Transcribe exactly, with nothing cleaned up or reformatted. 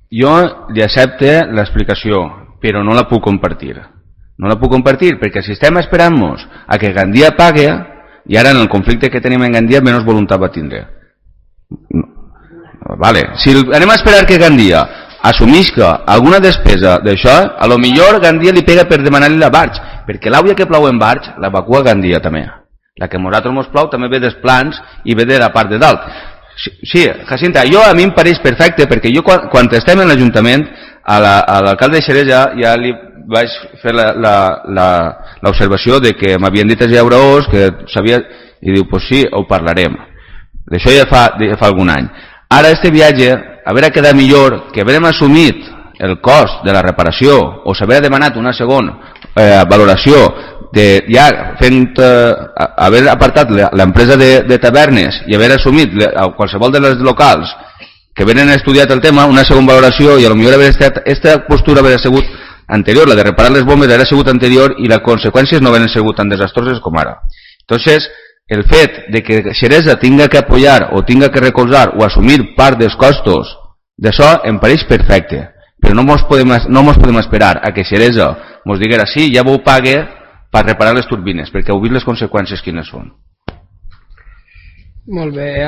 jo li accepte l'explicació, però no la puc compartir. No la puc compartir perquè si estem esperant-nos a que Gandia pague, i ara en el conflicte que tenim en Gandia menys voluntat va tindre. No. Vale. Si anem a esperar que Gandia assumisca alguna despesa d'això, a lo millor Gandia li pega per demanar-li la barx, perquè l'àvia que plou en barx l'evacua Gandia també. La que a nosaltres mos plou també ve dels plans i ve de la part de dalt. Sí, sí, Jacinta, jo a mi em pareix perfecte, perquè jo quan, quan estem en l'Ajuntament, a l'alcalde la, de Xerès ja, ja li vaig fer l'observació de que m'havien dit els llauradors, que sabia, i diu, pues sí, ho parlarem. D'això ja fa, ja fa algun any. Ara, este viatge, haver quedat millor que haverem assumit el cost de la reparació o s'haver demanat una segona eh, valoració de ja fent, eh, haver apartat l'empresa de, de tavernes i haver assumit a qualsevol de les locals que venen estudiat el tema, una segona valoració i potser haver estat, esta postura haver sigut anterior, la de reparar les bombes haver sigut anterior i les conseqüències no haver sigut tan desastroses com ara. Entonces, el fet de que Xeresa tinga que apoyar o tinga que recolzar o assumir part dels costos d'això em pareix perfecte, però no mos podem, no mos podem esperar a que Xeresa mos diguera sí, ja vos pague per reparar les turbines, perquè heu vist les conseqüències quines són. Molt bé.